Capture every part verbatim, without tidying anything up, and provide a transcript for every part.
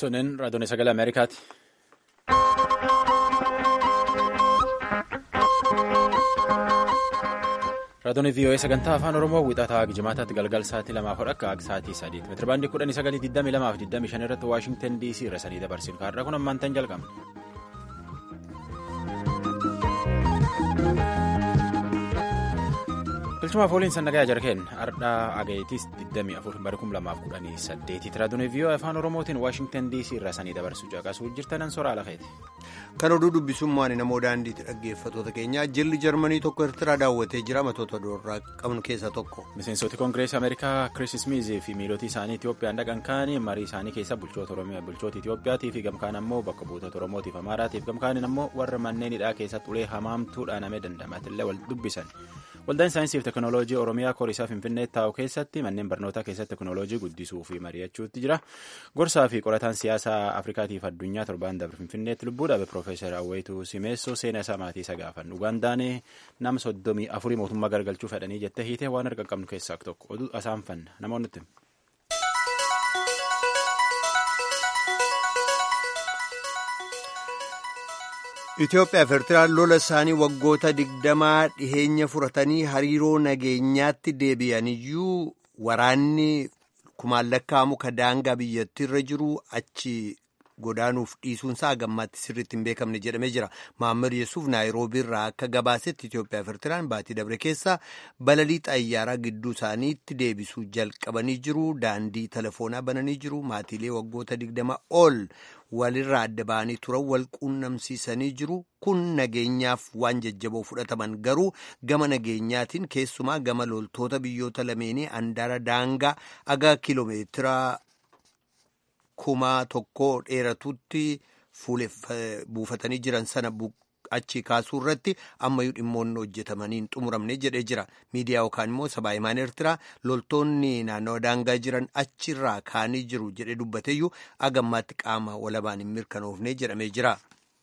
Sunneen raadiyoon sagalee Ameerikaati. Raadiyoon V O A sagantaa afaan Oromoo wixataa Gijimaataatti galgal sa'aatii lamaa fi akka sa'aatii sadiitti meetira baandii kudhanii sagalii digdamii lamaa fi digdamii shan irratti Waashingtan D C irra sadii dabarsin kaarraa kun ammaan tan jalqabna. Bilchumaaf ooliin sannagaa jarkeen ardhaa agayitis digdamii afur bara kum lamaaf kudhanii saddeetitti raadiyoon V O A afaan Oromootiin Waashingtan D C irra sanii dabarsu caqasuu jirtanan soraa lafeeti. Kan oduu dubbisummaan namoo daandiitti dhaggeeffattoota keenya jilli jarmanii tokko Eertiraa daawwatee jira matoota doorraa qabnu keessaa tokko. Miseensoti Koongireesii Ameerikaa Chris Smith fi miilootii isaanii Itiyoophiyaan dhaqan kaanii marii isaanii keessa bulchoota Oromiyaa bulchoota Itiyoophiyaatii fi gamkaan ammoo bakka buutota Oromootiif Amaaraatiif gamkaaniin ammoo warra manneen hidhaa keessatti ulee hamaamtuudhaan amee dandamatillee wal dubbisan. Waldaan saayinsii fi teekinooloojii Oromiyaa Koorisaa Finfinnee taa'u keessatti manneen barnootaa keessatti teekinooloojii guddisuu fi mari'achuutti jira. Gorsaa fi qorataan siyaasaa Afrikaatiif addunyaa torbaan dabre Finfinneetti lubbuu dhabe Piroofeesar Awweetuu Simeessoo seenaa isaa maatii isa gaafan. Ugandaan nama soddomii afurii mootummaa gargalchuu fedhanii jettee hiitee waan arga qabnu keessaa tokko oduu asaan fanna namoonni nutti. Itoophiyaa fi Eertiraan lola isaanii waggoota digdamaa dhiheenya furatanii hariiroo nageenyaatti deebi'aniyyuu waraanni kumaan lakkaa'amu ka daangaa biyyattiirra jiru achi godaanuuf dhiisuunsaa gammaatti sirriitti hin beekamne jedhamee jira. Maammar Yesuuf Naayiroobiirraa akka gabaasetti Itoophiyaa fi Eertiraan baatii dabre keessa balalii xayyaaraa gidduu isaaniitti deebisuu jalqabanii jiru. Daandii telefoonaa bananii jiru. Maatiilee waggoota digdama ol walirraa adda ba'anii turan wal quunnamsiisanii jiru. Kun nageenyaaf waan jajjaboo fudhataman garuu gama nageenyaatiin keessumaa gama loltoota biyyoota lameenii handaara daangaa aga kiloomeetira kuma tokko dheeratutti buufatanii jiran sana achi kaasuu irratti ammayyuu dhimmoonni hojjetamaniin xumuramne jedhee jira. Miidiyaa yookaan immoo sabaa himaan Eertiraa loltoonni naannawa daangaa jiran achirraa kaanii jiru jedhee dubbateeyyuu agammaatti qaama walabaan hin mirkanoofne jedhamee jira.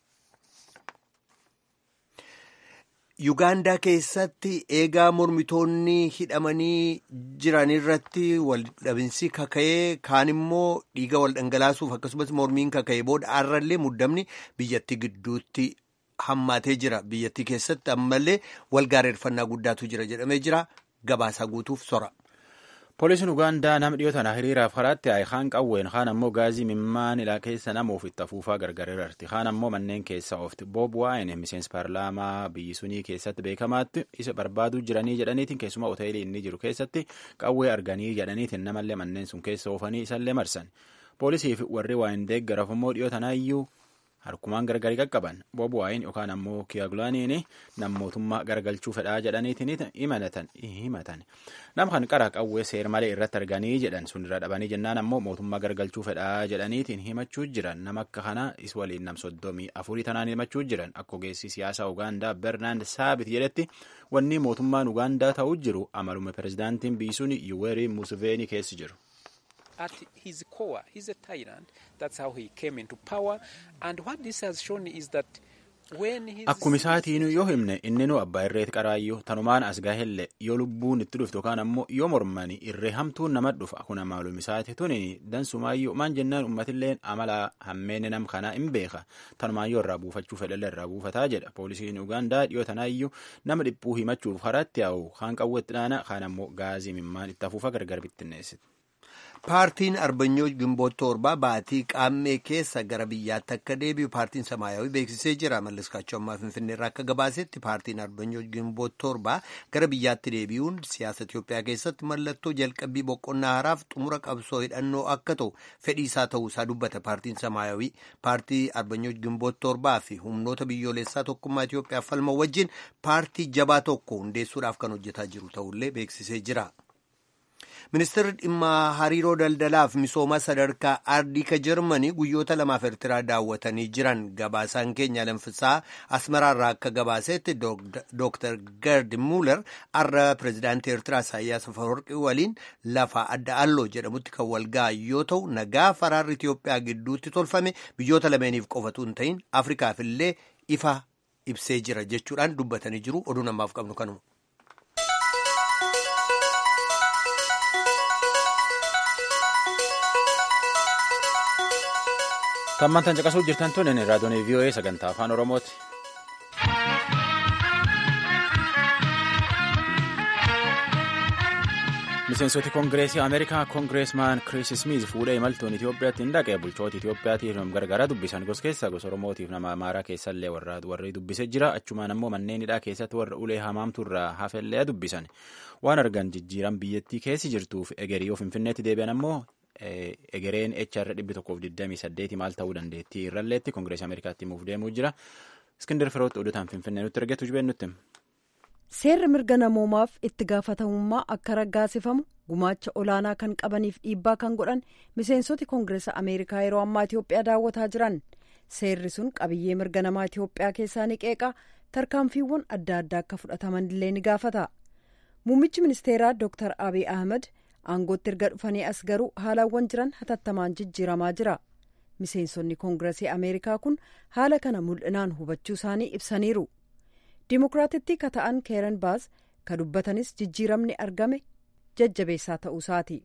Yuugaandaa keessatti eegaa mormitoonni hidhamanii jiran irratti waldhabinsi kaka'ee kaan immoo dhiiga wal dhangalaasuuf akkasumas mormiin kaka'ee booda har'allee muddamni biyyattii gidduutti hammaatee jira. Biyyattii keessatti ammallee walgaareeffannaa guddaatu jira jedhamee jira. Gabaasaa guutuuf sora. Poolisiin Ugaandaa nama dhiyootaan hiriiraaf karaatti haye kaan qawween kaan ammoo gaazii mimmaan ilaa keessa nama ofitti afuufaa gargaareerti. Kaan ammoo manneen keessa oofti. Boob Waayine miseensi paarlaamaa biyyi sunii keessatti beekamaatti isa barbaaduu jiranii jedhaniitiin keessumaa hoteelii inni jiru keessatti qawwee arganii jedhaniitiin namallee manneen sun keessa oofanii isallee marsan. Poolisiif warri Waayine deeggaraaf ammoo dhiyootanaayyuu harkumaan gargari qaqqaban. Boob Waayine yookaan ammoo Kiyaagulaaniin nammootummaa gargalchuu fedhaa jedhaniitiin himatan. Nama kan qara qawwee seer malee irratti arganii jedhan sun irra dhabanii jennaan ammoo mootummaa gargalchuu fedhaa jedhaniitiin himachuu jiran nama akka kana is waliin nam soddomii afurii tanaan himachuu jiran akka ogeessi siyaasaa Ugaandaa Bernaand Saabit jedhetti wanni mootummaan Ugaandaa ta'uu jiru amaluma pirezidaantiin biyyi sun Yuwerii Museveenii keessa jiru. At his core, he's a tyrant. That's how he came into power. And what this has shown is that when he akkuma isaatiinuu yoo himne inni nu abbaa irreeti qaraayyuu tanumaan as gahelle yoo lubbuun itti dhuftu yookaan ammoo yoo mormani irree hamtuun nama dhufa kun maalum isaati tuni dansumaayyuu maan jennaan ummatilleen amala hammeenne nam kanaa hin beeka tanumaan yoo irraa buufachuu fedhalle irraa buufataa jedha. Poolisiin Ugaandaa dhiyootanaayyuu nama dhiphuu himachuuf karaatti yaa'u kaan qawweetti dhaana kaan ammoo gaazii mimmaan itti afuufa gargar bittinneessiti. Paartiin Arbanyoo Gimboot torbaa baatii qaammee keessa gara biyyaatti akka deebi'u paartiin Samaayawii beeksisee jira. Mallas Kaachoo ammaa Finfinneerraa akka gabaasetti paartiin Arbanyoo Gimboot torbaa gara biyyaatti deebi'uun siyaasa Itoophiyaa keessatti mallattoo jalqabbii boqonnaa haaraaf xumura qabsoo hidhannoo akka ta'u fedhii isaa ta'uu isaa dubbata. Paartiin Samaayawii paartii Arbanyoo Gimboot torbaa fi humnoota biyyoolessaa tokkummaa Itoophiyaa falma wajjin paartii jabaa tokko hundeessuudhaaf kan hojjetaa jiru ta'ullee beeksisee jira. Ministeerri dhimma hariiroo daldalaaf misooma sadarkaa ardika Jarmanii guyyoota lamaaf Eertiraa daawwatanii jiran. Gabaasaan keenya Alamfisaa Asmaraarraa akka gabaasetti Dooktar Gerd Muller har'a pirezidaantii Eertiraa Isaayyaas Afawarqii waliin lafa adda alloo jedhamutti kan walga'an yoo ta'u nagaa faraarri Itoophiyaa gidduutti tolfame biyyoota lameeniif qofatu hin ta'in Afrikaaf illee ifa ibsee jira jechuudhaan dubbatanii jiru. Oduu namaaf qabnu kanuma. Tammantan caqasuu jirtan tun raadiyoon V O A sagantaa afaan Oromooti. Miseensoti Koongireesii Ameerikaa Koongireesmaan Kiriis Smiiz fuudhee imaltuun Itoophiyaatti hin dhaqee bulchoota Itoophiyaatiif gargaaraa dubbisan gosa keessaa gosa Oromootiif nama Amaaraa keessallee warri dubbisee jira. Achumaan ammoo manneen hidhaa keessatti warra ulee hamaamtu irraa hafellee dubbisan. Waan argan jijjiiran biyyattii keessi jirtuuf egerii of Finfinneetti deebi'an ammoo egereen H R dhibbi tokkoof digdamii saddeeti maal ta'uu dandeettii irralleetti Koongireesii Ameerikaatti himuuf deemuu jira. Iskindar Firoot oduutaan Finfinnee nutti ergeetu jibeen nutti. Seerri mirga namoomaaf itti gaafatamummaa akka raggaasifamu gumaacha olaanaa kan qabaniif dhiibbaa kan godhan miseensoti Koongireesa Ameerikaa yeroo ammaa Itoophiyaa daawwataa jiran. Seerri sun qabiyyee mirga namaa Itoophiyaa keessaa ni qeeqa, tarkaanfiiwwan adda addaa akka fudhataman illee ni gaafata. Muummichi ministeeraa Dooktar Abiy Ahmed aangootti erga dhufanii as garuu haalawwan jiran hatattamaan jijjiiramaa jira. Miseensonni Koongireesii Ameerikaa kun haala kana mul'inaan hubachuu isaanii ibsaniiru. Dimookiraatittii ka ta'an Keeren Baas ka dubbatanis jijjiiramni argame jajjabeessaa ta'uu isaati.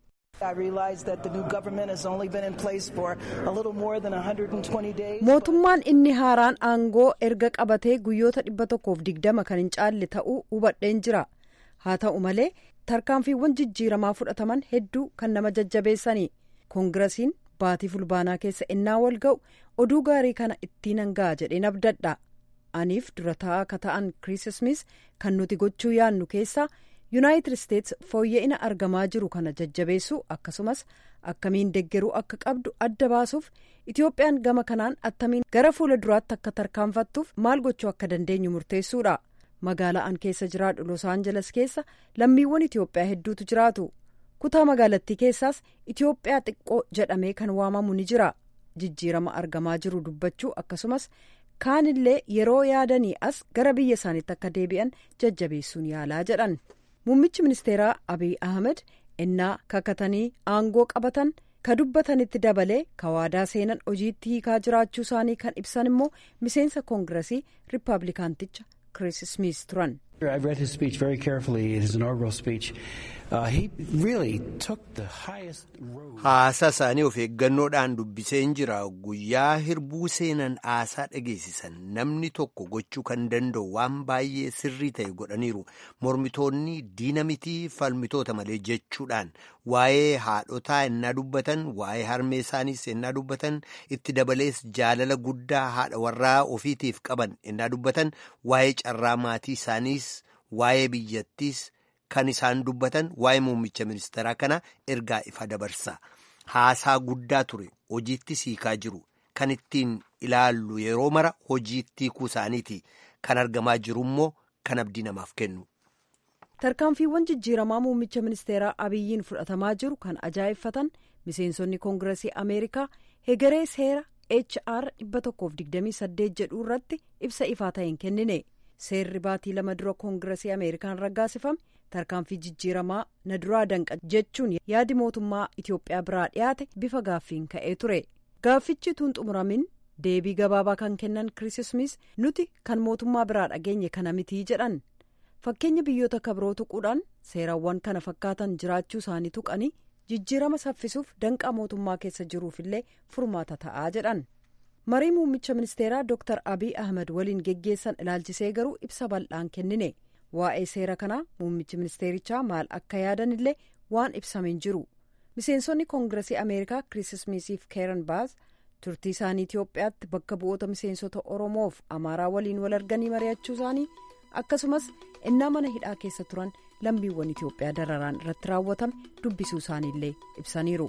Mootummaan inni haaraan aangoo erga qabatee guyyoota dhibba tokkoof digdama kan hin caalle ta'uu hubadheen jira. Haa ta'u malee tarkaanfiiwwan jijjiiramaa fudhataman hedduu kan nama jajjabeessani. Koongiresiin baatii fulbaanaa keessa innaa wal ga'u oduu gaarii kana ittiin hangaa jedheen abdadha. Aniif dura taa'aa ka ta'an Kiriis Smiiz kan nuti gochuu yaannu keessaa Yuunaayitid Isteets fooyya'ina argamaa jiru kana jajjabeessuu akkasumas akkamiin deggeruu akka qabdu adda baasuuf Itoophiyaan gama kanaan attamiin gara fuula duraatti akka tarkaanfattuuf maal gochuu akka dandeenyu murteessuudha. Magaalaa an keessa jiraadhu Los Angeles keessa lammiiwwan Itoophiyaa hedduutu jiraatu. Kutaa magaalattii keessaas Itoophiyaa xiqqoo jedhamee kan waamamu ni jira. Jijjiirama argamaa jiru dubbachuu akkasumas kaanillee yeroo yaadanii as gara biyya isaaniitti akka deebi'an jajjabeessuun yaalaa jedhan. Muummichi ministeeraa Abiy Ahmed innaa kakatanii aangoo qabatan ka dubbatanitti dabalee ka waadaa seenan hojiitti hiikaa jiraachuu isaanii kan ibsan immoo miseensa koongiresii riippaabilikaanticha Kiriis Smiiz turan. I read his speech very carefully. It is an inaugural speech. Uh, he really took the highest road. Haasaa isaanii of eeggannoodhaan dubbiseen jira. Guyyaa hirbuu seenan haasaa dhageessisan namni tokko gochuu kan danda'u waan baay'ee sirrii ta'e godhaniiru. Mormitoonni diina mitii falmitoota malee jechuudhaan waa'ee haadhotaa ennaa dubbatan, waa'ee harmee isaaniis ennaa dubbatan, itti dabalees jaalala guddaa haadha warraa ofiitiif qaban ennaa dubbatan, waa'ee carraa maatii isaaniis, waa'ee biyyattiis kan isaan dubbatan waa'ee muummicha ministeeraa kana ergaa ifa dabarsa. Haasaa guddaa ture hojiitti hiikaa jiru kan ittiin ilaallu yeroo mara hojiitti hiikuu isaaniiti. Kan argamaa jiru immoo kan abdii namaaf kennu. Tarkaanfiiwwan jijjiiramaa muummicha ministeeraa Abiyyiin fudhatamaa jiru kan ajaa'ibfatan miseensonni koongiresii Ameerikaa hegeree seera H R dhibba tokkoof digdamii saddeet jedhu irratti ibsa ifaa ta'een kennine. Seerri baatii lama dura koongiresii Ameerikaan raggaasifame tarkaanfii jijjiiramaa na duraa danqa jechuun yaadi mootummaa Itoophiyaa biraa dhiyaate bifa gaaffiin ka'ee ture. Gaaffichi tun xumuramin deebii gabaabaa kan kennan Kiriis Smiiz nuti kan mootummaa biraa dhageenye kana mitii jedhan. Fakkeenya biyyoota kabiroo tuquudhaan seerawwan kana fakkaatan jiraachuu isaanii tuqanii jijjiirama saffisuuf danqaa mootummaa keessa jiruufillee furmaata ta'aa jedhan. Marii muummicha ministeeraa Dooktar Abiy Ahmed waliin geggeessan ilaalchisee garuu ibsa bal'aan kennine. Waa'ee seera kanaa muummichi ministeerichaa maal akka yaadanillee waan ibsameen jiru. Miseensonni koongiresii Ameerikaa Kiriis Smiiziif Keeren Baas turtii isaanii Itoophiyaatti bakka bu'oota miseensota Oromoof Amaaraa waliin wal arganii mari'achuu isaanii akkasumas innaa mana hidhaa keessa turan lammiiwwan Itoophiyaa dararaan irratti raawwatame dubbisuu isaaniillee ibsaniiru.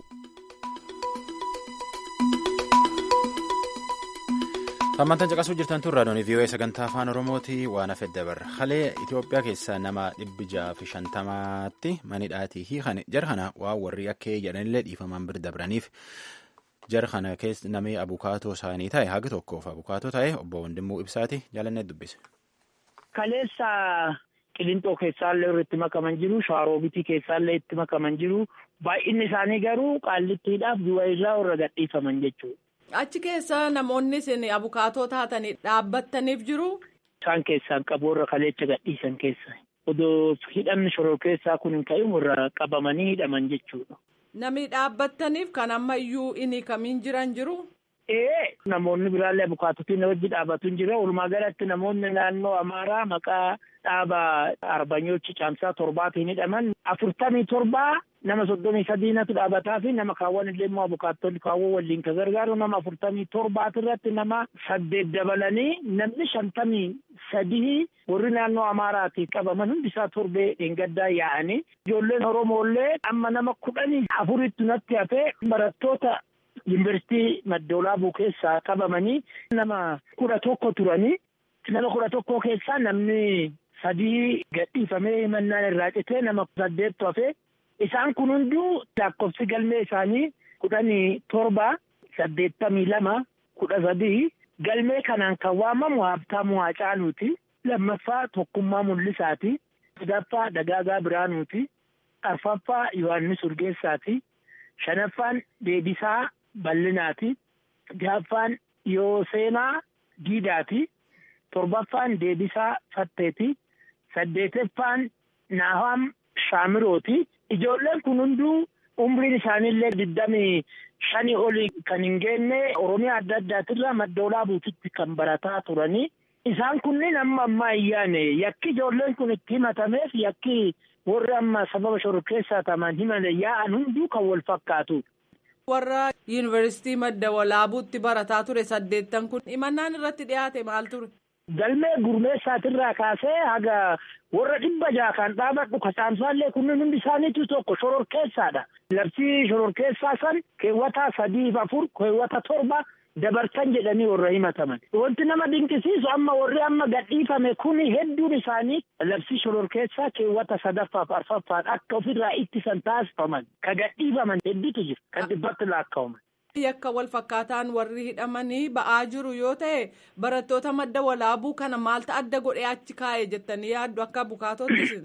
Hammantan caqasuu jirtan tun raadiyoon V O A sagantaa afaan Oromooti waan hafe dabarra. Halee Itoophiyaa keessaa nama dhibbi jaha fi shantamaatti manidhaatii hiikan jara kana waan warri akka jedhanillee dhiifamaan bira dabraniif jara kana keessa namni abukaatoo isaanii ta'e haga tokkoof abukaatoo ta'e obbo Wandimmoo Ibsaati jaalannee dubbise. Kaleessa Qilintoo keessaallee irratti makaman jiru, Shaaroobitii keessaallee itti makaman jiru, baay'inni isaanii garuu qaallittiidhaaf du'a irraa warra gadhiifaman jechuudha. Achi keessa namoonni isin abukaatoo taatanii dhaabbattaniif jiru? Isaan keessaan qabu warra kaleecha gadhiisan keessa. Odoo hidhamni shoroo keessaa kun hin ka'in warra qabamanii hidhaman jechuudha. Namni dhaabbattaniif kan ammayyuu inni kamiin jiran jiru? Ee namoonni biraallee abukaatotiin wajji dhaabatu hin jira. Walumaa galatti namoonni naannoo Amaaraa maqaa dhaaba Arbanyochi Caamsaa torbaatiin hidhaman afurtamii torbaa nama soddomii sadiinatu dhaabataa fi nama kaawwan illee immoo abukaatonni kaawwan waliin ka gargaaru nama afurtamii torbaati irratti nama saddeet dabalanii namni shantamii sadii warri naannoo Amaaraatiif qabaman hundisaa torbee dheengaddaa yaa'anii ijoolleen Oromoollee amma nama kudhanii afuritti natti hafee barattoota Yuunivarsiitii Maddoolaabuu keessaa qabamanii nama kudha tokko turanii nama kudha tokko keessaa namni sadii gadhiifamee himannaan irraa citee nama saddeettu hafee isaan kun hunduu lakkoofsi galmee isaanii kudhanii torba saddeettamii lama kudha sadii galmee kanaan kan waamamu Habtaamuu Haacaaluuti. Lammaffaa Tokkummaa Mul'isaati. Sadaffaa Dagaagaa Biraanuuti. Arfaffaa Yohaannis Urgeessaati. Shanaffaan Deebisaa Bal'inaati. Jahaffaan Yooseenaa Diidaati. Torbaffaan Deebisaa Fatteeti. Saddeettaffaan Naaham Shaamirooti. Ijoolleen kun hunduu umriin isaaniillee digdamii shanii olii kan hin geenye Oromiyaa adda addaatirraa Maddoolaabuutitti kan barataa turanii. Isaan kunniin amma ammaa iyyaane yakki ijoolleen kun itti himatameef yakki warri amma sababa shororkeessaa ta'an himame yaa'an hunduu kan wal fakkaatu. Warra Yuunivarsiitii Maddoolaabuutti barataa ture saddeettan kun himannaan irratti dhiyaate maal ture? Galmee gurmeessaatirraa kaasee haga warra dhibba jaha kan dhaabadhu kasaamsaallee kunniin hundi isaaniitu tokko shororkeessaadha. Labsii shororkeessaa san keewwata sadiif afur keewwata torba dabartan jedhanii warra himataman. Wanti nama dinqisiisu amma warri amma gadhiifame kuni hedduun isaanii labsii shororkeessaa keewwata sadaffaaf arfaffaan akka ofirraa ittisan taasifaman ka gadhiifaman hedduutu jira kan dhibbatti lakkaa'aman. Yakka wal fakkaataan warri hidhamanii ba'aa jiru yoo ta'e barattoota Maddoolaabuu kana maaltu adda godhee achi kaa'e jettanii yaaddu akka abukaatootti?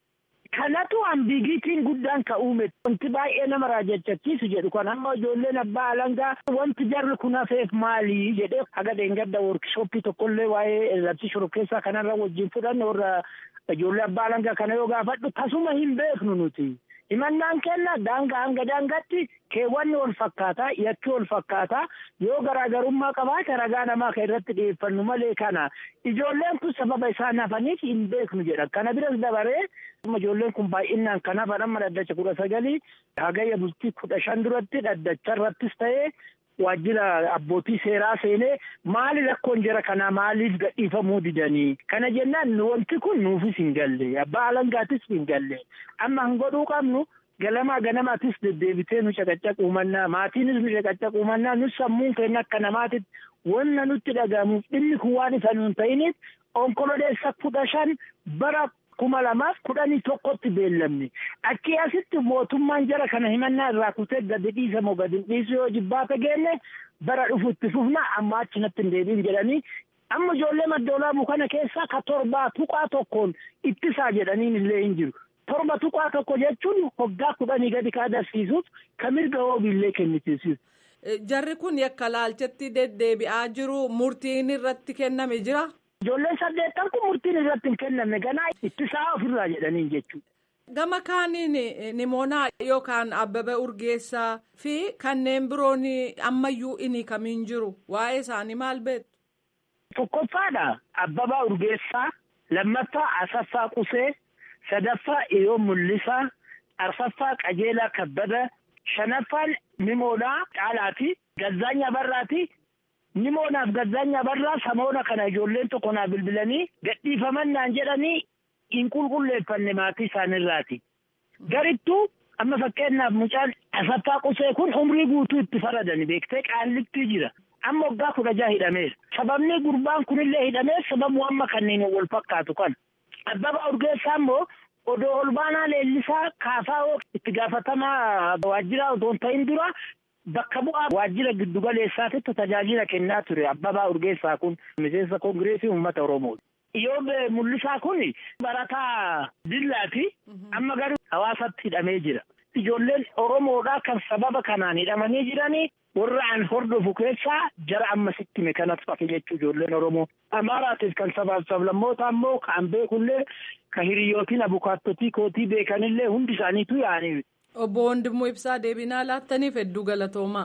Kanatu ambiigiitiin guddaan ka uume wanti baay'ee nama raajjachiisu jedhu kan amma ijoolleen abbaa alangaa wanti jarri kun hafeef maali jedhee haga dheengadda workshooppii tokkollee waa'ee labsii shororkeessaa kanarra wajjin fudhanne warra ijoollee abbaa alangaa kana yoo gaafadhu tasuma hin beeknu nuti. Himannaan kenna daangaa hanga daangaatti keewwanni wal fakkaataa yakki wal fakkaataa yoo garaagarummaa qabaate ragaa namaa kan irratti dhiyeeffannu malee kana ijoolleen kun sababa isaan hafaniif hin beeknu jedha. Kana biras dabaree ijoolleen kun baay'inaan kan hafan amma dhaddacha kudha sagalii hagayya bultii kudha shan duratti dhaddacha irrattis ta'ee waajjira abbootii seeraa seenee maali rakkoon jara kanaa maaliif gadhiifamuu didanii kana jennaan wanti kun nuufis hin galle abbaa alangaatis hin galle amma hin godhuu qabnu galamaa ganamaatis deddeebitee nu caqaccaquu mannaa maatiinis nu caqaccaquu mannaa nus sammuun keenya akka namaatitti wanna nutti dhagahamuuf dhimmi kun waan isa nuun ta'iniif onkololeessa kudha shan bara kuma lamaaf kudhanii tokkotti beellamne achi asitti mootummaan jara kana himannaa irraa kutee gadi dhiisa moo gadi dhiisu yoo jibbaata geenne bara dhufutti fufna amma achinatti hin deebiin jedhanii amma ijoollee Maddoolaabuu kana keessaa ka torbaa tuqaa tokkoon ittisaa jedhaniin illee hin jiru. Torba tuqaa tokko jechuun hoggaa kudhanii gadi ka agarsiisuuf ka mirga hoobiillee kennisiisuuf. Jarri kun yakka laalchetti deddeebi'aa jiru murtiin irratti kenname jira. Ijoolleen saddeettan kun murtiin irratti hin kennamne ganaa ittisaa ofirraa jedhaniin jechuudha. Gama kaaniin Nimoonaa yookaan Abbabee Urgeessaa fi kanneen biroon ammayyuu inni kamiin jiru waa'ee isaanii maal beektu? Tokkoffaadha Abbabaa Urgeessaa, lammaffaa Asaffaa Qusee, sadaffaa Iyoo Mul'isaa, arfaffaa Qajeelaa Kabbada, shanaffaan Nimoonaa Caalaati, Gazzaanyaa Barraati. Nimoonaaf Gazzaanyaa Barraa samoona kana ijoolleen tokko naa bilbilanii gadhiifaman naan jedhanii hin qulqulleeffanne maatii isaaniirraati. Garittuu amma fakkeenyaaf mucaan Asaffaa Qusee kun umrii guutuu itti faradani beektee qaallittii jira. Amma waggaa kudha jaha hidhameera. Sababni gurbaan kunillee hidhameef sababu amma kanneen wal fakkaatu kan. Abbabaa Urgeessaa immoo odoo Olbaanaa Leellisaa Kaafaa itti gaafatamaa waajjira otoo hin ta'in dura bakka bu'aa waajjira giddugaleessaatitti tajaajila kennaa ture Abbabaa Urgeessaa kun miseensa Koongireesii Uummata Oromooti. Iyoo Mul'isaa kun barataa Dillaati. Amma garuu hawaasatti hidhamee jira. Ijoolleen Oromoodhaa kan sababa kanaan hidhamanii jiranii warra an hordofu keessaa jara ammasitti me kanatti fakke jechuu ijoolleen Oromoo. Amaaraatiif kan sabaaf sablammoota ammoo kan beekullee kan hiriyyootiin abukaattotii kootii beekanillee hundi isaaniitu yaa'anii. Obbo Wandimmoo Ibsaa deebinaa laattaniif hedduu galatoomaa.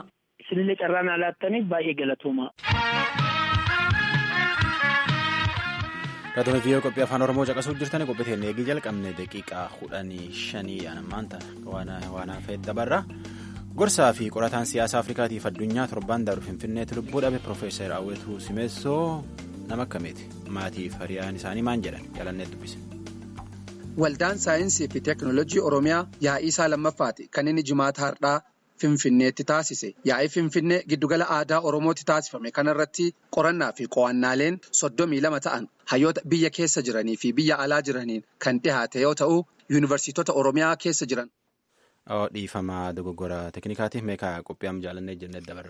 isinillee carraan alaattaniif baay'ee galatooma. Raadiyoo viiyoo qophii afaan Oromoo caqasuu jirtanii qophii teennee eegii jalqabne daqiiqaa kudhanii shanii ammaan tana waan hafeet dabarra. Gorsaa fi qorataan siyaasa Afrikaatiif addunyaa torbaan darbu Finfinneetti lubbuu dhabe Profeesar Awwetuu Simeessoo nama akkamiiti? Maatiif hiriyaan isaanii maal jedhan? Jalannee dubbise. Waldaan saayinsii fi teekinooloojii Oromiyaa yaa'ii isaa lammaffaati kan inni jimaata har'aa Finfinneetti taasise. Yaa'ii Finfinnee giddugala aadaa Oromootti taasifame kanarratti qorannaa fi qo'annaaleen soddomii lama ta'an hayyoota biyya keessa jiranii fi biyya alaa jiraniin kan dhihaate yoo ta'u yuunivarsiitota Oromiyaa keessa jiran. Dhiifama dogoggora teeknikaatiif meeqa qophii amma jaalannee jennee dabarra.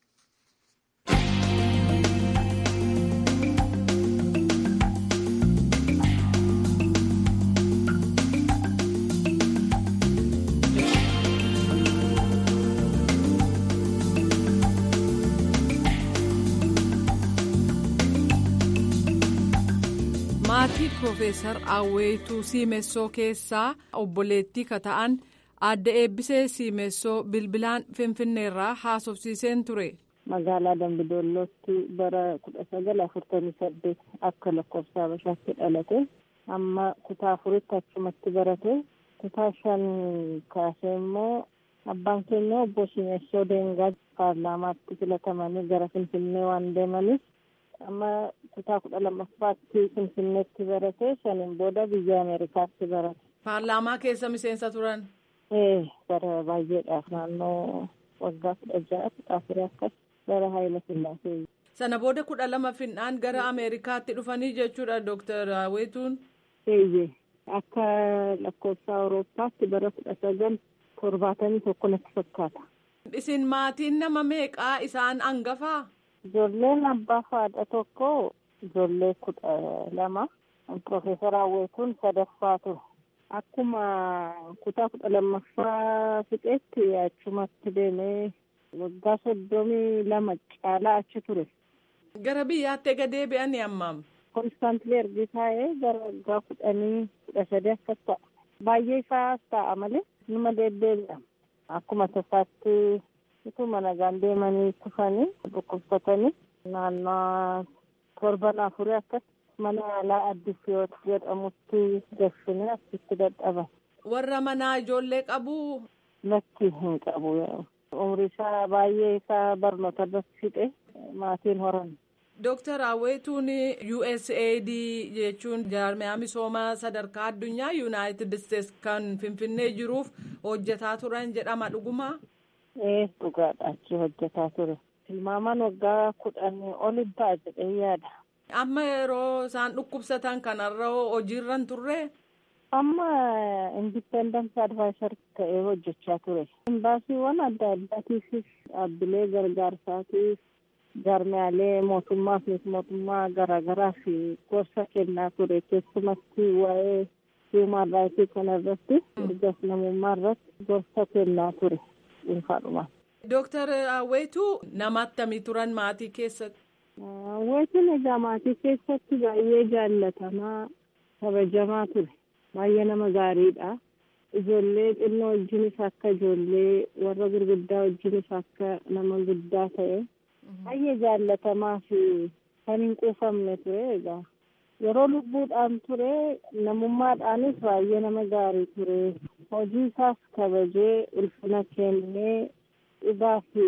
Maatii Profeesar Awwetuu Simeessoo keessaa obboleettii ka ta'an Aadde Eebbisee Simeessoo bilbilaan Finfinneerraa haasofsiiseen ture. Magaalaa Dambidollootti bara kudha sagal afurtamii saddeet akka lakkoofsa Habashaatti dhalate. Amma kutaa afuritti achumatti barate. Kutaa shan kaasee immoo abbaan keenya obbo Simeessoo Deengaa paarlaamaatti filatamanii gara Finfinnee waan deemaniif amma kutaa kudha lammaffaatti Finfinneetti barate. Shaniin booda biyya Ameerikaatti barate. Paarlaamaa keessa miseensa turan? Ee bara baay'eedhaaf naannoo waggaa kudha ja'a kudha afurii akkas bara Haayila Sillaasee. Sana booda kudha lama finnaan gara Ameerikaatti dhufanii jechuudha Dooktar Awwetuun? Eeyyee akka lakkoofsa Awurooppaatti bara kudha sagal torbaatamii tokko natti fakkaata. Isin maatiin nama meeqaa isaan hangafaa? Ijoolleen abbaa fi haadha tokko ijoollee kudha lama. Profeesar Awwetuun sadaffaa ture. Akkuma kutaa kudha lammaffaa fixeetti achumatti deemee waggaa soddomii lama caalaa achi ture. Gara biyyaatti ega deebi'anii ammaam? Konstaantilee ergi taa'ee gara waggaa kudhanii kudha sadii akkas ta'a. Baay'ee isaas ta'a malee numa deddeebi'a. Akkuma tasaatti utuma nagaan deemanii tufanii dhukkubsatanii naannoo torban afurii akkas. Mana yaalaa Addisiyoot jedhamutti gashinee achitti dadhaban. Warra manaa ijoollee qabu? Lakki hin qabu. Umrii isaa baay'ee isaa barnoota irratti fixe maatiin horan. Dooktar Awwetuun U S A I D jechuun jaarmiyaa misoomaa sadarkaa addunyaa Yuunaayitid Isteetsi kan Finfinnee jiruuf hojjetaa turan jedhama dhugumaa? Ee dhugaadha achi hojjetaa ture. Tilmaamaan waggaa kudhanii oli ta'a jedhee yaada. Amma yeroo isaan dhukkubsatan kanarra hojiirra hin turre? Amma independent advisor ta'ee hojjechaa ture. Imbaasiiwwan adda addaatiifis dhaabbilee gargaarsaatiif jaarmiyaalee mootummaa fi mootummaa garaagaraa fi gorsa kennaa ture. Keessumatti waa'ee human rights kanarratti mirga namummaa irratti gorsa kennaa ture dhuunfaadhumaan. Dooktar Awwetuu nama akkamii turan maatii keessatti? Awwetuun egaa maatii keessatti baay'ee jaallatamaa kabajamaa ture. Baay'ee nama gaariidha. Ijoollee xinnoo wajjinis akka ijoollee warra gurguddaa wajjinis akka nama guddaa ta'e. Baay'ee jaallatamaa fi kan hin quufamne ture egaa. Yeroo lubbuudhaan ture namummaadhaanis baay'ee nama gaarii ture. Hojii isaas kabajee ulfina kennee dhugaa fi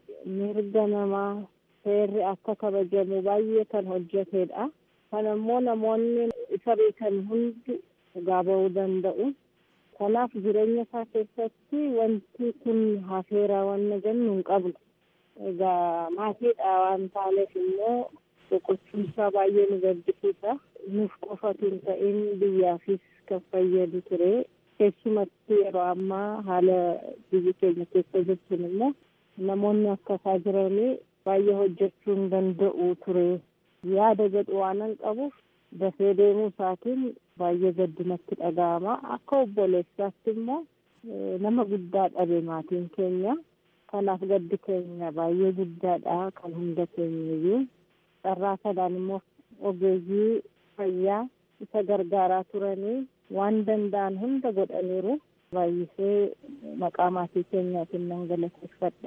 mirga namaa. Seerri akka kabajamu baay'ee kan hojjetedha. Kana immoo namoonni isa beekan hundi dhugaa ba'uu danda'u. Kanaaf jireenya isaa keessatti wanti kun hafeeraa waan jennu hin qabnu. Egaa maatiidha waan taaneef immoo boqochiinsaa baay'ee nu gaddisiisa. Nuuf qofatu hin ta'in biyyaafis kan fayyadu ture. Keessumatti yeroo ammaa haala biyyi keenya keessa jirtuun immoo namoonni akka isaa jiranii baay'ee hojjechuu hin danda'u ture. Yaada jedhu waan hin qabuuf dafee deemuu isaatiin baay'ee gaddinatti dhaga'ama. Akka obboleessaatti immoo nama guddaa dhabe maatiin keenya. Kanaaf gaddi keenya baay'ee guddaadha kan hunda keenyayyuu. Carraa kanaan immoo ogeeyyii fayyaa isa gargaaraa turanii waan danda'an hunda godhaniiru. Baay'isee maqaa maatii keenyaatiin nan galateeffadha.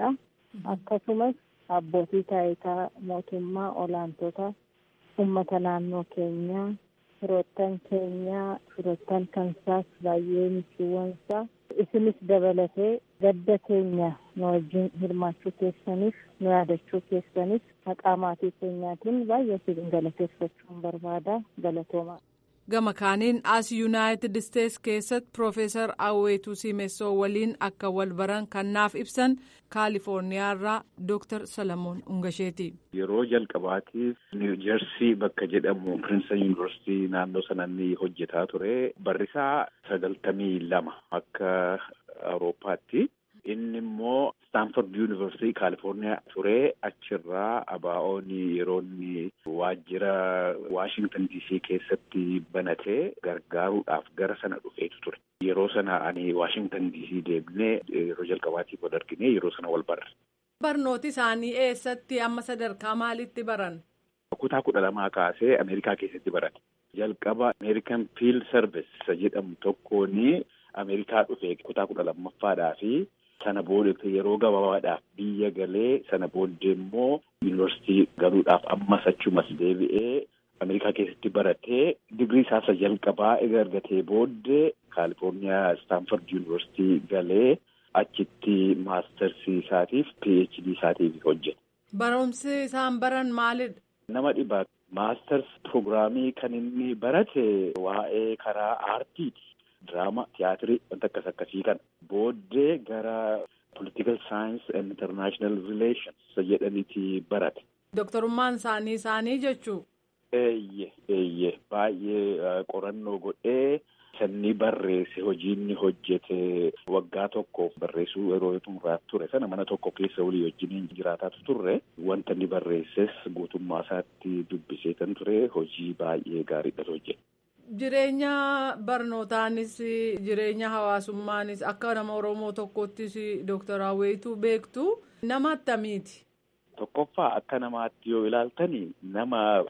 akkasumas abbootii taayitaa mootummaa olaantoota uummata naannoo keenyaa firoottan keenyaa firoottan kansaas baay'ee michuuwwansaa isinis dabalatee gadda keenya nu wajjin hirmaachuu keessaniif nu yaadachuu keessaniif maqaa maatii keenyaatiin baay'ee isin galateeffachuun barbaada galatoomaa. Gama kaaniin as yuunaayitid isteetsi keessatti Piroofeesar Awweetuu Simessoo waliin akka wal baran kan naaf ibsan Kaalifoorniyaarraa Dooktar Salamoon Ungasheeti. Yeroo jalqabaatiif Niw Jersii bakka jedhamu Piriinsan Yuunivarsiitii naannoo sanatti hojjetaa ture. Barrisaa sagaltamii lama akka Awurooppaatti. Inni immoo Staanford Yuunivarsiitii Kaalifoorniyaa ture. Achirraa abaa'oon yeroo inni waajjira Waashingtan D C keessatti banatee gargaaruudhaaf gara sana dhufeetu ture. Yeroo sana ani Waashingtan D C deemnee yeroo jalqabaatiif wal argine yeroo sana wal barre. Barnooti isaanii eessatti amma sadarkaa maalitti baran? Kutaa kudha lamaa kaasee Ameerikaa keessatti barate. Jalqaba American Field Service jedhamu tokkoon Ameerikaa dhufee kutaa kudha lammaffaadhaa fi sana booda yeroo gabaabaadhaaf biyya galee sana booddee immoo yuunivarsiitii galuudhaaf ammas achumas deebi'ee Ameerikaa keessatti baratee digirii isaa jalqabaa egaa argatee booddee Kaalifoorniyaa Staanford Yuunivarsiitii galee achitti maastarsii isaatiif P H D isaatiif hojjete. Barumsi isaan baran maalidha? Nama dhibaa maastars piroogiraamii kan inni barate waa'ee karaa aartiiti. Diraama, tiyaatirii, wanta akkas akkasii kana. Booddee gara Political Science and International Relations jedhaniiti barate. Doktorummaan isaanii isaanii jechuu? Eeyyee, eeyyee. Baay'ee qorannoo godhee sanni barreesse hojiinni hojjete waggaa tokkoof barreessuu yeroo xumuraaf ture. Sana mana tokko keessa walii wajjin jiraataatu turre. Wanta inni barreesses guutummaa isaatti dubbisee kan ture hojii baay'ee gaariidha hojjete. Jireenya barnootaanis jireenya hawaasummaanis akka nama Oromoo tokkottis Dooktar Awweetuu beektu nama attamiiti? Tokkoffaa akka namaatti yoo ilaaltani nama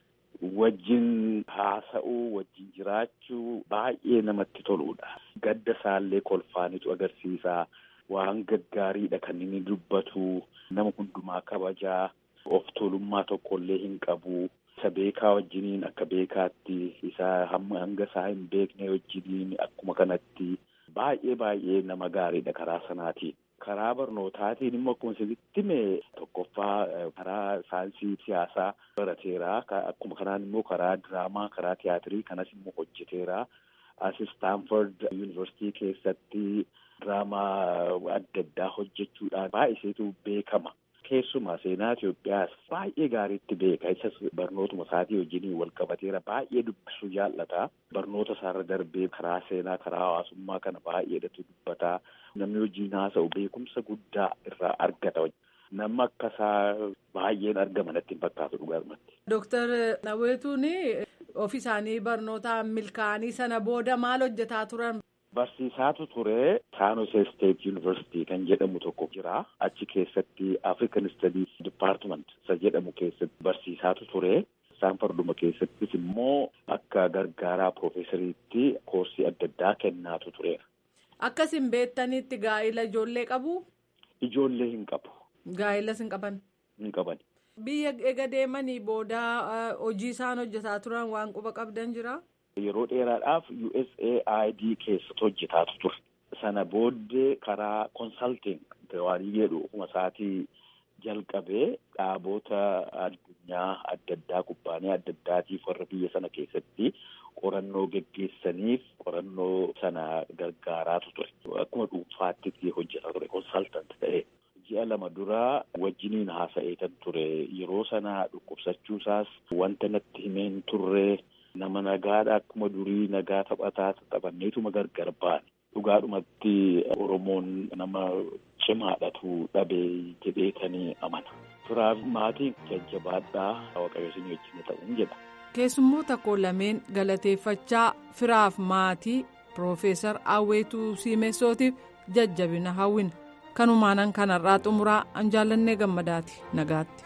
wajjin haasa'uu wajjin jiraachuu baay'ee namatti toludha. Gadda isaallee kolfaanitu agarsiisa. Waan gaggaariidha kan inni dubbatu. Nama hundumaa kabajaa. Of tolummaa tokkollee hin qabu. Isa beekaa wajjiniin akka beekaatti isa hamma hanga isaa hin beekne wajjiniin akkuma kanatti baay'ee baay'ee nama gaariidha karaa sanaatiin. Karaa barnootaatiin immoo akkuma isinitti hime tokkoffaa karaa saayinsii siyaasaa barateera. Akkuma kanaan immoo karaa diraamaa, karaa tiyaatirii kanas immoo hojjeteera. As Staanford Yuunivarsiitii keessatti diraamaa adda addaa hojjechuudhaan baay'iseetu beekama. Keessumaa seenaa Itoophiyaas baay'ee gaariitti beeka. Isas barnootuma isaatii wajjin wal qabateera. Baay'ee dubbisuu jaallata. Barnoota isaarra darbee karaa seenaa, karaa hawaasummaa kana baay'eedhatu dubbata. Namni wajjin haasa'u beekumsa guddaa irraa argata. Nama akkasaa baay'een argama natti hin fakkaatu dhugaadhumatti. Dooktar Awweetuun ofii isaanii barnootaan milkaa'anii sana booda maal hojjetaa turan? Barsiisaatu ture. San Jose State University kan jedhamu tokko jira. Achi keessatti African Studies Department isa jedhamu keessatti barsiisaatu ture. Staanforduma keessattis immoo akka gargaaraa piroofeesariitti koorsii adda addaa kennaatu tureera. Akkasin beektanitti gaa'ila ijoollee qabu? Ijoollee hin qabu. Gaa'ilas hin qaban? Hin qaban. Biyya ega deemanii booda hojii isaan hojjetaa turan waan quba qabdan jira? Yeroo dheeraadhaaf U S A I D keessatti hojjetaatu ture. Sana booddee karaa konsaltiin waan jedhu ofuma isaatii jalqabee dhaabota addunyaa adda addaa kubbaanii adda addaatiif warra biyya sana keessatti qorannoo geggeessaniif qorannoo sana gargaaraatu ture. Akkuma dhuunfaatti hojjetaa ture konsaltant ta'ee. Ji'a lama duraa wajjiniin haasa'eetan ture. Yeroo sana dhukkubsachuusaas wanta natti himeen turre. Nama nagaadha akkuma durii nagaa taphataa taphanneetuma gargar baane. Dhugaadhumatti Oromoon nama cimaadhatu dhabee jedheetanii amana. Firaaf maatiin jajjabaadhaa waaqayyo isin wajjin ta'uun jedha. Keessummoota koo lameen galateeffachaa firaaf maatii Piroofeesar Awweetuu Simessootiif jajjabina hawwina. Kanumaanan kanarraa xumuraa an jaallannee gammadaati nagaatti.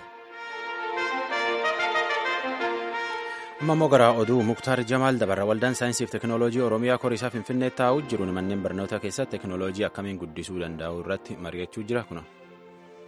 amma immoo gara oduu muktaar jamaal dabarra waldaan saayinsii fi teekinooloojii oromiyaa koriisaa finfinnee taa'uu jiruun manneen barnootaa keessatti teekinooloojii akkamiin guddisuu danda'u irratti mari'achuu jira kuna.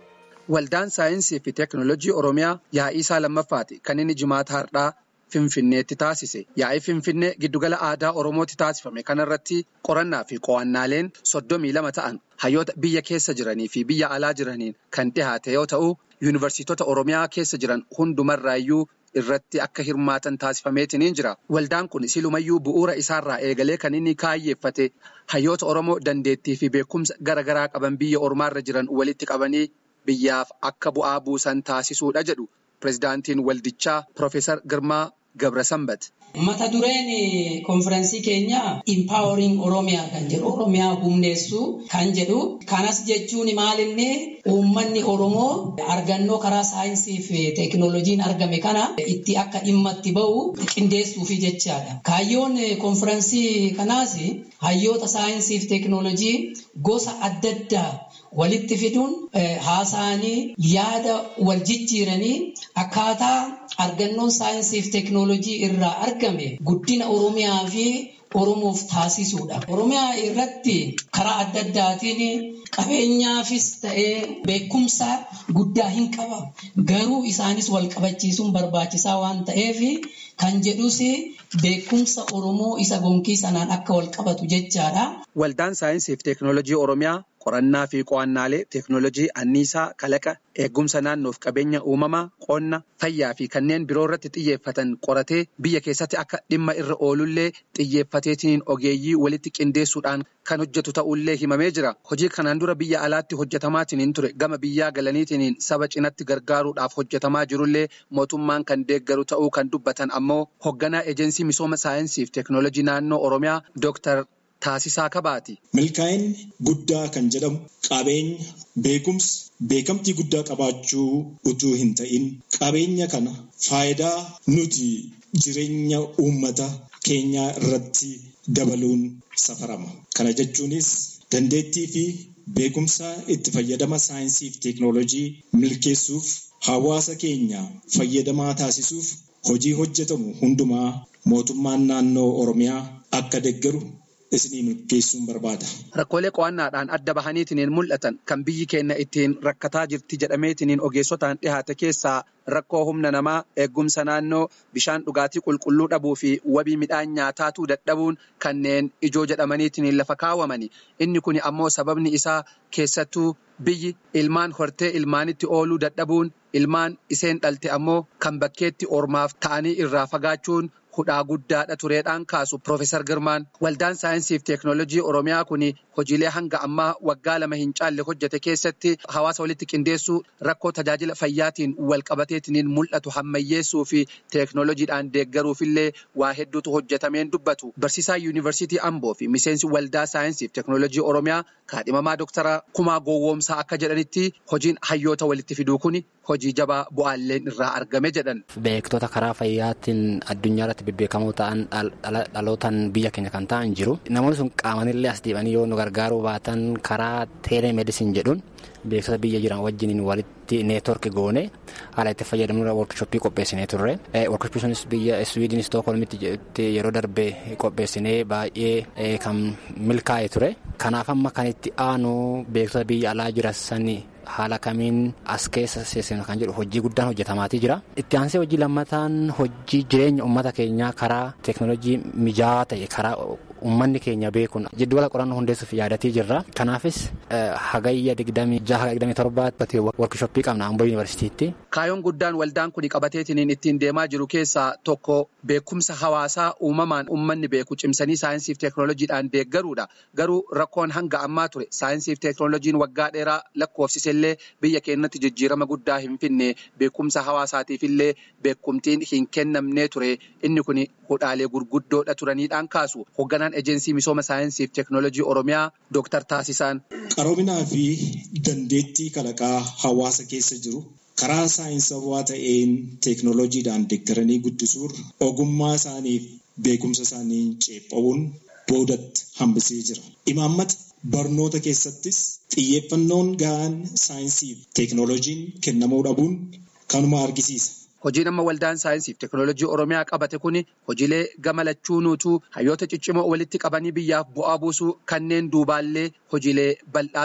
Waldaan saayinsii fi teeknooloojii Oromiyaa yaa'ii isaa lammaffaati kan inni jimaata har'aa Finfinneetti taasise. Yaa'ii Finfinnee giddugala aadaa Oromootti taasifame kanarratti qorannaa fi qo'annaaleen soddomii lama ta'an hayyoota biyya keessa jiranii fi biyya alaa jiraniin kan dhihaate yoo ta'u, yuunivarsiitota Oromiyaa keessa jiran hundumarraayyuu irratti akka hirmaatan taasifameetiin jira. Waldaan kun silumayyuu bu'uura isaarraa eegalee kan inni kaayyeeffate hayyoota Oromoo dandeettii fi beekumsa garaagaraa qaban biyya ormaarra jiran walitti qabanii biyyaaf akka bu'aa buusan taasisuudha jedhu pirezidaantiin waldichaa Profeesar Girmaa Gabrasambat. Mata dureen konfiraansii keenya Empowering Oromiyaa kan jedhu Oromiyaa humneessuu kan jedhu kanas jechuun maalinni uummanni Oromoo argannoo karaa saayinsii fi teeknooloojiin argame kana itti akka dhimma itti ba'u qindeessuufi jechaadha. Kaayyoon konfiraansii kanaas hayyoota saayinsii fi teeknooloojii gosa adda addaa walitti fiduun haasa'anii yaada wal jijjiiranii akkaataa argannoon saayinsii fi teeknooloojii irraa argame guddina Oromiyaa fi Oromoof taasisuudha. Oromiyaa irratti karaa adda addaatiin qabeenyaafis ta'ee beekumsa guddaa hin qaba. Garuu isaanis wal qabachiisuun barbaachisaa waan ta'eef kan jedhus beekumsa Oromoo isa gonkii sanaan akka wal qabatu jechaadha. Waldaan saayinsii fi teeknooloojii Oromiyaa qorannaa fi qo'annaalee teeknooloojii anniisaa kalaqa eegumsa naannoof qabeenya uumamaa qonna fayyaa fi kanneen biroo irratti xiyyeeffatan qoratee biyya keessatti akka dhimma irra oolullee xiyyeeffateetiin ogeeyyii walitti qindeessuudhaan kan hojjetu ta'ullee himamee jira. Hojii kanaan dura biyya alaatti hojjetamaatiin ture gama biyyaa galaniitiin saba cinatti gargaaruudhaaf hojjetamaa jirullee mootummaan kan deeggaru ta'uu kan dubbatan ammoo hoogganaa eejensii misooma saayinsii fi teeknooloojii naannoo Oromiyaa Dooktar Taasisaa Kabaati. Milkaa'inni guddaa kan jedhamu qabeenya beekumsa beekamtii guddaa qabaachuu utuu hin ta'in qabeenya kana faayidaa nuti jireenya uummata keenyaa irratti dabaluun safarama. Kana jechuunis dandeettii fi beekumsa itti fayyadama saayinsii fi teeknooloojii milkeessuuf hawaasa keenya fayyadamaa taasisuuf hojii hojjetamu hundumaa mootummaan naannoo Oromiyaa akka deeggaru isinii milkeessuun barbaada. Rakkoolee qo'annaadhaan adda bahaniitiin mul'atan kan biyyi keenya ittiin rakkataa jirti jedhameetiin ogeessotaan dhihaate keessaa rakkoo humna namaa eegumsa naannoo bishaan dhugaatii qulqulluu dhabuu fi wabii midhaan nyaataatuu dadhabuun kanneen ijoo jedhamaniitiin lafa kaawwamani. Inni kun ammoo sababni isaa keessattuu biyyi ilmaan hortee ilmaanitti ooluu dadhabuun ilmaan iseen dhalte ammoo kan bakkeetti ormaaf ta'anii irraa fagaachuun hudhaa guddaadha tureedhaan kaasu Profeesar Girmaan. Waldaan saayinsii fi teeknooloojii Oromiyaa kun hojiilee hanga ammaa waggaa lama hin caalle hojjete keessatti hawaasa walitti qindeessuu rakkoo tajaajila fayyaatiin wal qabateetiin mul'atu hammayyeessuu fi teeknooloojiidhaan deeggaruufillee waa hedduutu hojjetameen dubbatu. Barsiisaa yuunivarsiitii Amboo fi miseensi waldaa saayinsii fi teeknooloojii Oromiyaa kaadhimamaa Dooktara Kumaa Gowwoomsaa akka jedhanitti hojiin hayyoota walitti fiduu kun hojii jabaa bu'aalleen irraa argame jedhan. Beektota karaa fayyaatiin addunyaa irratti bebbeekamoo ta'an dhalootaan biyya keenya kan ta'an jiru. Namoonni sun qaamanillee as deebanii yoo nu gargaaruu baatan karaa teelemedisin jedhuun beektota biyya jiran wajjiniin walitti neetwork goone haala itti fayyadamnudha workshooppii qopheessinee turre. Workshooppii sunis biyya Swiidin Stookholmitti yeroo darbe qopheessinee baay'ee kan milkaa'e ture. Kanaaf amma kan itti aanu beektota biyya alaa jiran sanii haala kamiin as keessa seensifna kan jedhu hojii guddaan hojjetamaatii jira. Itti aansee hojii lammataan hojii jireenya uummata keenyaa karaa teeknooloojii mijaawaa ta'e karaa uummanni keenya beekuun jiddugala qorannoo hundeessuuf yaadatii jirra. Kanaafis hagayya digdamii jaha digdamii torbaatti workshooppii qabna Amboo Yuunivarsiitiitti. Kaayyoon guddaan waldaan kun qabateetiin ittiin deemaa jiru keessaa tokko beekumsa hawaasaa uumamaan uummanni beeku cimsanii saayinsii fi teeknooloojiidhaan deeggaruudha. Garuu rakkoon hanga ammaa ture saayinsii fi teeknooloojiin waggaa dheeraa lakkoofsisellee biyya keenyatti jijjiirama guddaa hin finne beekumsa hawaasaatiifillee beekumtiin hin kennamnee ture. Inni kun hudhaalee gurguddoodha turaniidhaan kaasu. Hoogganaan eejensii misooma saayinsii fi teeknooloojii Oromiyaa Dooktar Taasisaan. Qaroominaa fi dandeettii kalaqaa hawaasa keessa jiru karaa saayinsawaa ta'een teeknooloojiidhaan deeggaranii guddisuun ogummaa isaaniif beekumsa isaanii ceephaa'uun boodatti hambisee jira. Imaammata barnoota keessattis xiyyeeffannoon gahaan saayinsii fi teeknooloojiin kennamuu dhabuun kanuma argisiisa. Hojiin amma waldaan saayinsii fi teeknooloojii Oromiyaa qabate kun hojiilee gama lachuunuutu hayyoota ciccimoo walitti qabanii biyyaaf bu'aa buusuu kanneen duubaallee hojiilee bal'aa